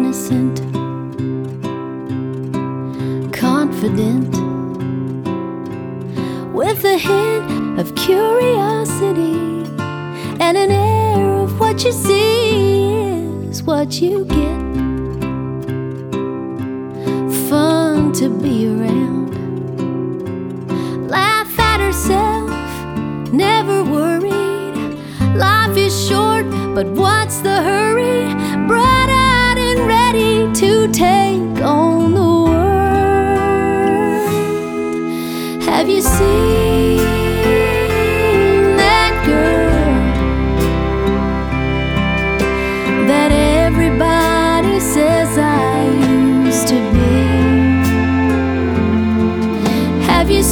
innocent, confident, with a hint of curiosity and an air of what you see is what you get. Fun to be around, laugh at herself, never worried. Life is short, but what's the hurry? Bright-eyed and ready to take on the world. Have you seen that girl that everybody says I used to be? Have you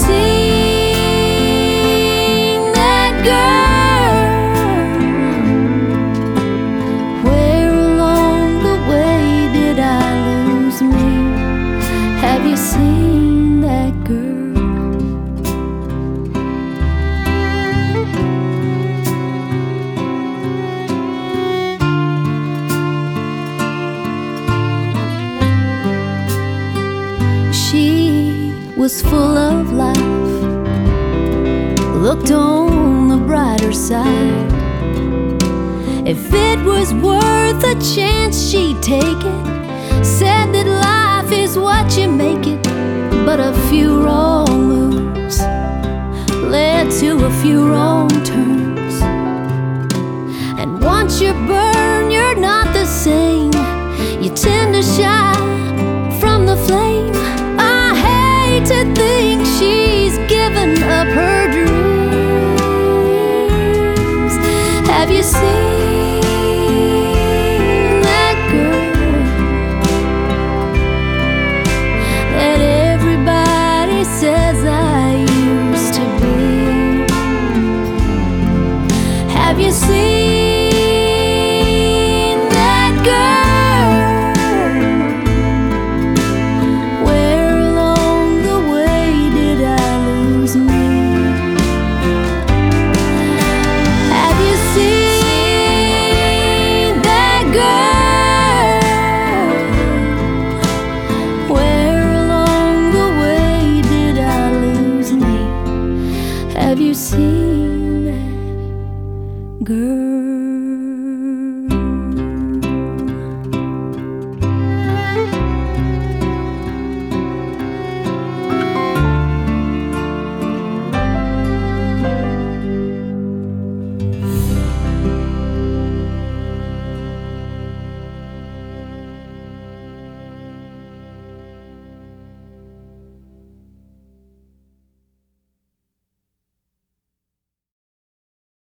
seen that girl? Where along the way did I lose me? Have you seen that girl? She was full of life, looked on the brighter side. If it was worth a chance, she'd take it. Said that life is what you make it, but a few wrong moves led to a few wrong turns. And once you're burned, you're not the same.